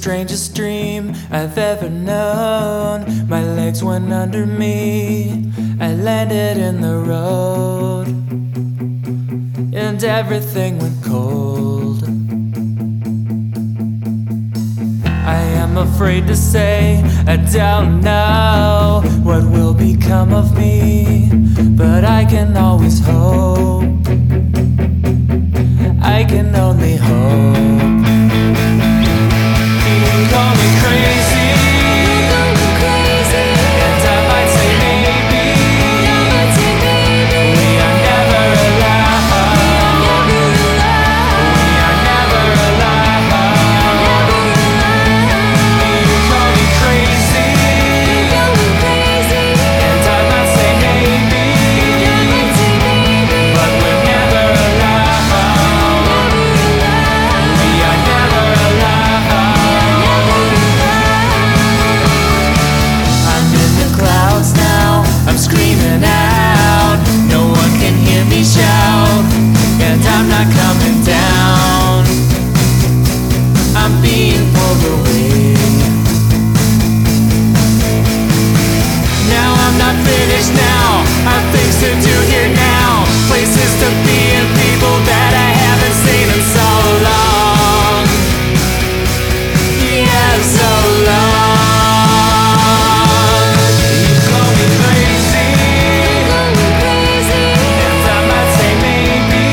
strangest dream I've ever known. My legs went under me, I landed in the road, and everything went cold. I am afraid to say I don't know what will become of me, but I can always hope. I can only hope. You call me crazy, and I might say maybe we are never alone. We are never alone. You call me crazy, and I might say maybe, but we're never alone. We are never alone. I'm in the clouds now, I'm screaming out. No one can hear me shout, and I'm not coming down. I'm being pulled away. Now I'm not finished now, I've things to do here now, places to be and people that I haven't seen in so long. Yeah, so long. You call me crazy, and I might say maybe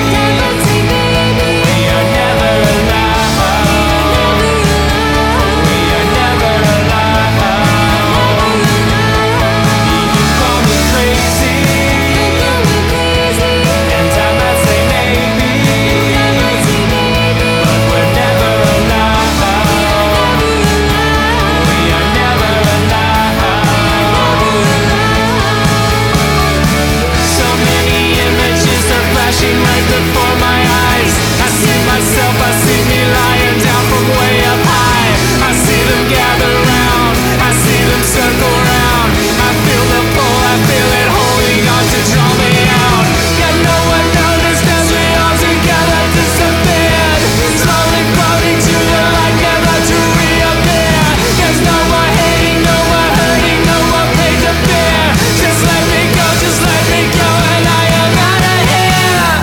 we are never alone. We are never alone. You call me crazy, and I might say maybe, but we're never alone. We are never alone. So many images are flashing right before my eyes. I see myself, I see me lying down from way up high. I see them gather round, I see them circle round. I feel the pull, I feel it holding on to draw me out. Yet no one noticed as we all together disappeared, slowly floating to the light, never to reappear. There's no more hating, no more hurting, no more pain to fear. Just let me go, and I am out of here.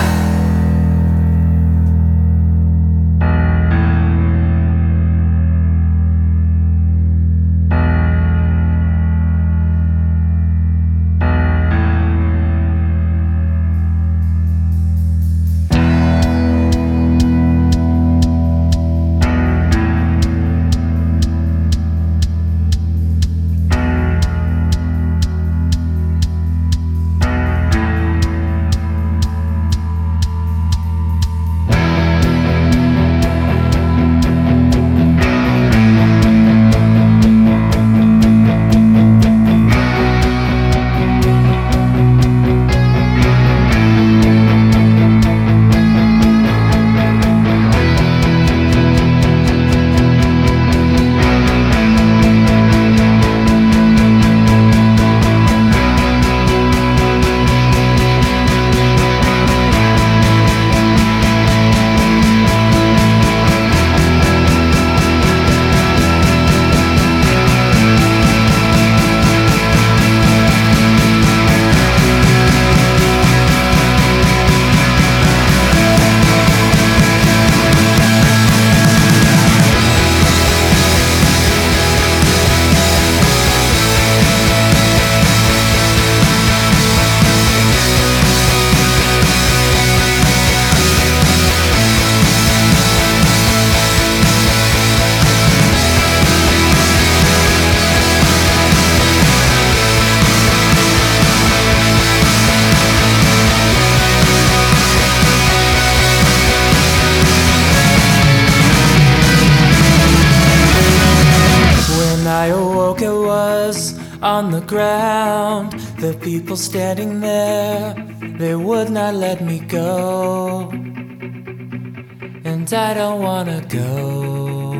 On the ground, the people standing there, they would not let me go, and I don't wanna go.